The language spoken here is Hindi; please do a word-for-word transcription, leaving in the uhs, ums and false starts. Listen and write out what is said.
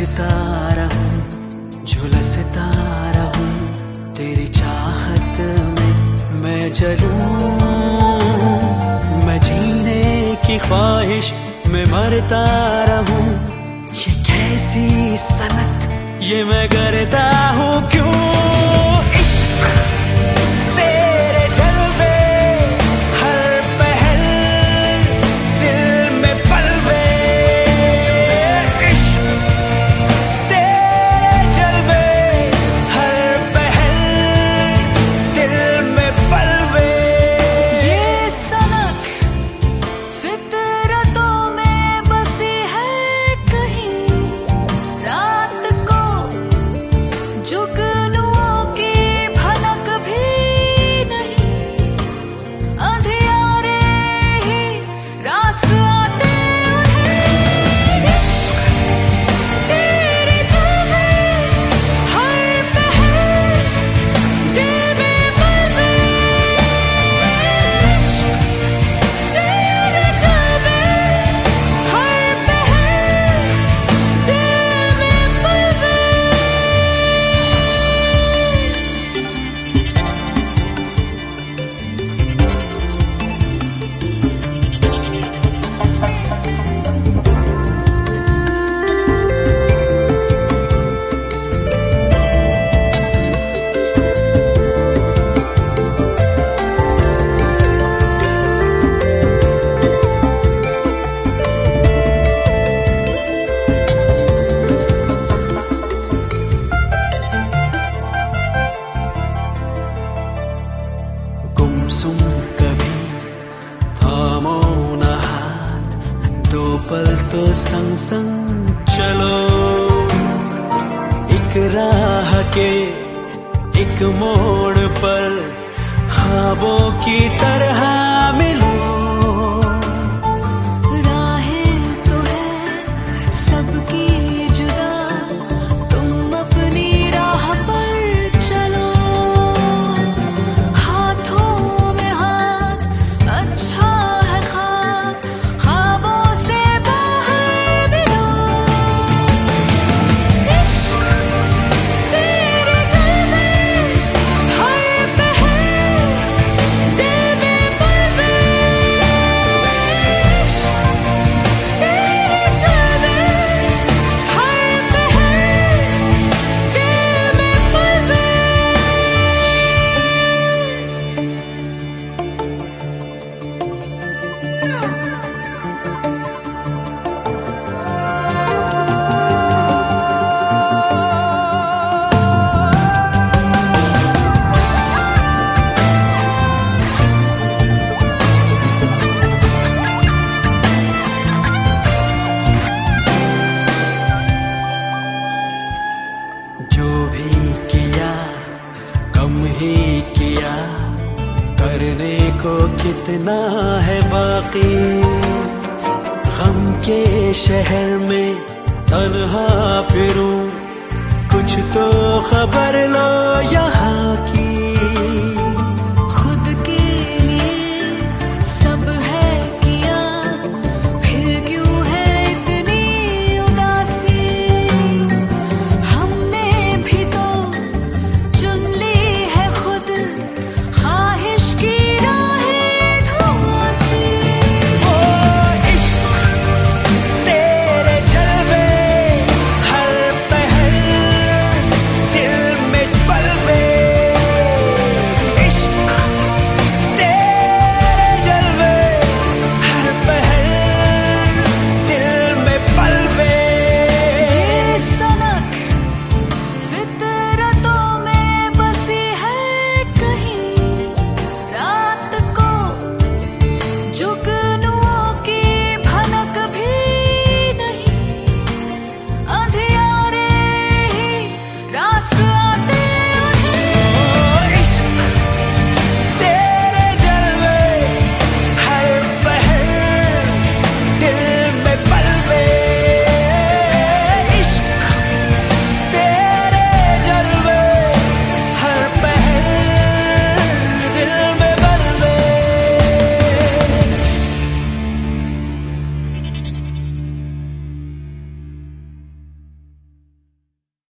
बजता रहूं, झुलसता रहूं, तेरी चाहत में मैं जलूं। मैं जीने की ख्वाहिश में मरता रहूं, ये कैसी सनक ये मैं करता हूँ क्यों? गुमसुम कभी थामो न हाथ, दो पल तो संग संग चलो। एक राह के एक मोड़ पर ख्वाबों की तरह मिलो। राहें तो है सबकी जुदा, तुम अपनी राह पर चलो। हाथों में हाथ अच्छा है ख्वाब, ख्वाबों से बाहर मिलो। इश्क तेरे जलवे हर पहर, दिल में पलवे। इश्क तेरे जलवे हर पहर, दिल में पलवे। जो भी किया कम ही किया, करने को कितना है बाकी। गम के शहर में तन्हा फिरूं, कुछ तो खबर लो यहाँ की।